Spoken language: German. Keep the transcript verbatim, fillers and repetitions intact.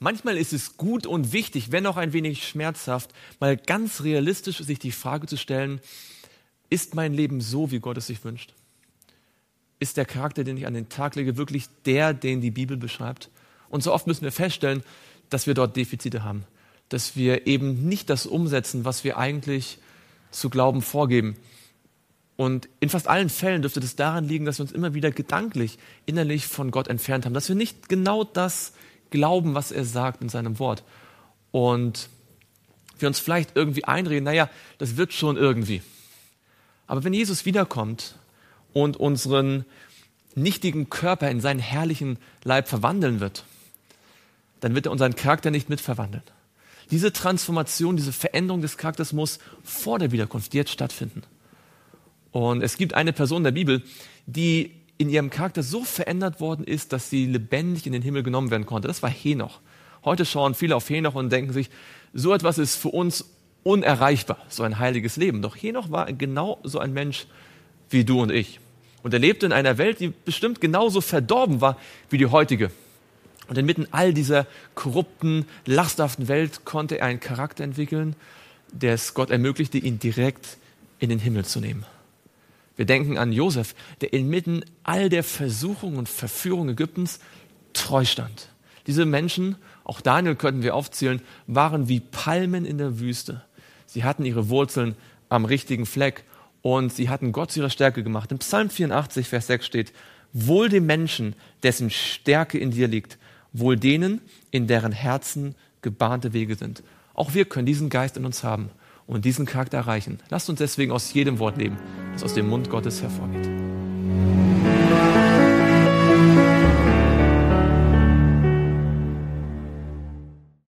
Manchmal ist es gut und wichtig, wenn auch ein wenig schmerzhaft, mal ganz realistisch sich die Frage zu stellen, ist mein Leben so, wie Gott es sich wünscht? Ist der Charakter, den ich an den Tag lege, wirklich der, den die Bibel beschreibt? Und so oft müssen wir feststellen, dass wir dort Defizite haben, dass wir eben nicht das umsetzen, was wir eigentlich zu glauben vorgeben. Und in fast allen Fällen dürfte das daran liegen, dass wir uns immer wieder gedanklich, innerlich von Gott entfernt haben, dass wir nicht genau das glauben, was er sagt in seinem Wort. Und wir uns vielleicht irgendwie einreden, naja, das wird schon irgendwie. Aber wenn Jesus wiederkommt und unseren nichtigen Körper in seinen herrlichen Leib verwandeln wird, dann wird er unseren Charakter nicht mitverwandeln. Diese Transformation, diese Veränderung des Charakters muss vor der Wiederkunft jetzt stattfinden. Und es gibt eine Person in der Bibel, die in ihrem Charakter so verändert worden ist, dass sie lebendig in den Himmel genommen werden konnte. Das war Henoch. Heute schauen viele auf Henoch und denken sich, so etwas ist für uns unerreichbar, so ein heiliges Leben. Doch Henoch war genau so ein Mensch wie du und ich. Und er lebte in einer Welt, die bestimmt genauso verdorben war wie die heutige. Und inmitten all dieser korrupten, lasterhaften Welt konnte er einen Charakter entwickeln, der es Gott ermöglichte, ihn direkt in den Himmel zu nehmen. Wir denken an Josef, der inmitten all der Versuchung und Verführung Ägyptens treu stand. Diese Menschen, auch Daniel könnten wir aufzählen, waren wie Palmen in der Wüste. Sie hatten ihre Wurzeln am richtigen Fleck und sie hatten Gott zu ihrer Stärke gemacht. In Psalm vierundachtzig, Vers sechs steht, wohl dem Menschen, dessen Stärke in dir liegt, wohl denen, in deren Herzen gebahnte Wege sind. Auch wir können diesen Geist in uns haben und diesen Charakter erreichen. Lasst uns deswegen aus jedem Wort leben, das aus dem Mund Gottes hervorgeht.